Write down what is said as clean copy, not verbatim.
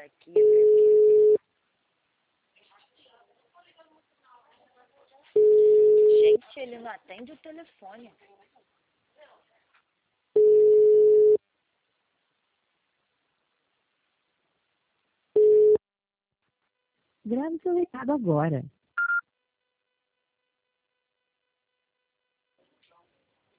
aqui, porque... Gente, ele não atende o telefone. Grave seu recado agora.